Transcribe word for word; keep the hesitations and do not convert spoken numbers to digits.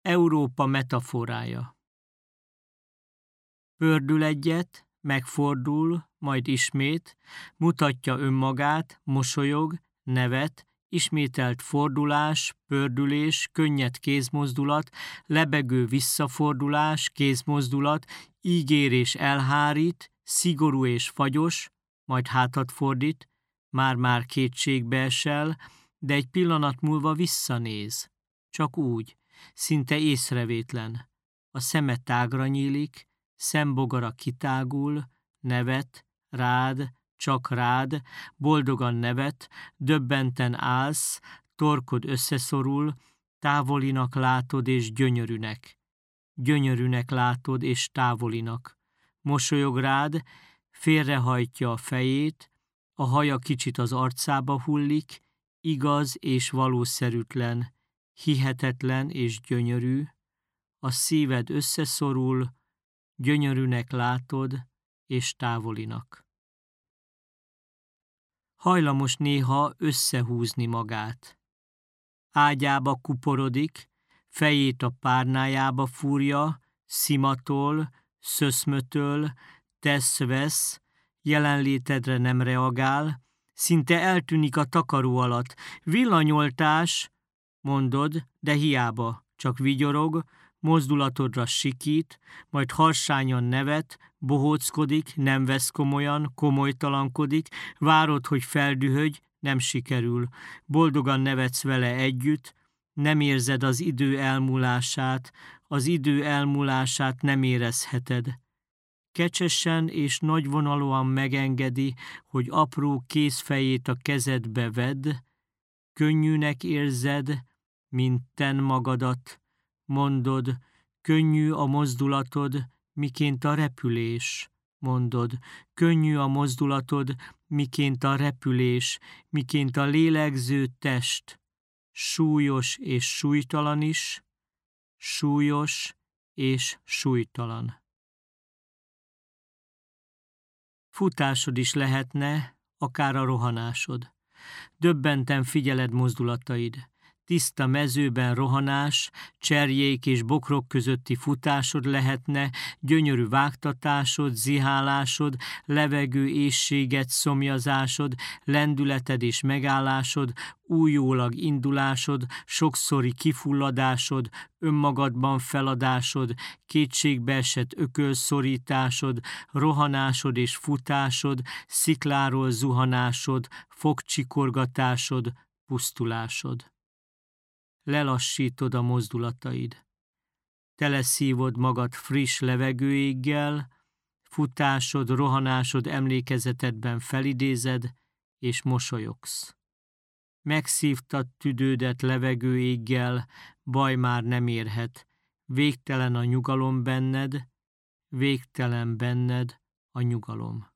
Európa metaforája. Pördül egyet, megfordul, majd ismét, mutatja önmagát, mosolyog, nevet, ismételt fordulás, pördülés, könnyed kézmozdulat, lebegő visszafordulás, kézmozdulat, ígérés elhárít, szigorú és fagyos, majd hátat fordít, már-már kétségbe esel, de egy pillanat múlva visszanéz. Csak úgy, szinte észrevétlen. A szeme tágra nyílik, szembogara kitágul, nevet, rád, csak rád, boldogan nevet, döbbenten állsz, torkod összeszorul, távolinak látod és gyönyörűnek. Gyönyörűnek látod és távolinak. Mosolyog rád, félrehajtja a fejét, a haja kicsit az arcába hullik, igaz és valószerűtlen, hihetetlen és gyönyörű, a szíved összeszorul, gyönyörűnek látod és távolinak. Hajlamos néha összehúzni magát. Ágyába kuporodik, fejét a párnájába fúrja, szimatol, szöszmötöl, tesz-vesz, jelenlétedre nem reagál, szinte eltűnik a takaró alatt. Villanyoltás, mondod, de hiába, csak vigyorog, mozdulatodra sikít, majd harsányan nevet, bohóckodik, nem vesz komolyan, komolytalankodik, várod, hogy feldühödj, nem sikerül. Boldogan nevetsz vele együtt, nem érzed az idő elmúlását, az idő elmúlását nem érezheted. Kecsesen és nagyvonalúan megengedi, hogy apró kézfejét a kezedbe vedd, könnyűnek érzed, mint ten magadat, mondod, könnyű a mozdulatod, miként a repülés, mondod, könnyű a mozdulatod, miként a repülés, miként a lélegző test, súlyos és súlytalan is, súlyos és súlytalan. Futásod is lehetne, akár a rohanásod. Döbbenten figyeled mozdulataid. Tiszta mezőben rohanás, cserjék és bokrok közötti futásod lehetne, gyönyörű vágtatásod, zihálásod, levegő éhséget szomjazásod, lendületed és megállásod, újólag indulásod, sokszori kifulladásod, önmagadban feladásod, kétségbeesett ökölszorításod, rohanásod és futásod, szikláról zuhanásod, fogcsikorgatásod, pusztulásod. Lelassítod a mozdulataid. Teleszívod magad friss levegőéggel, futásod, rohanásod emlékezetedben felidézed, és mosolyogsz. Megszívtad tüdődet levegőéggel, baj már nem érhet, végtelen a nyugalom benned, végtelen benned a nyugalom.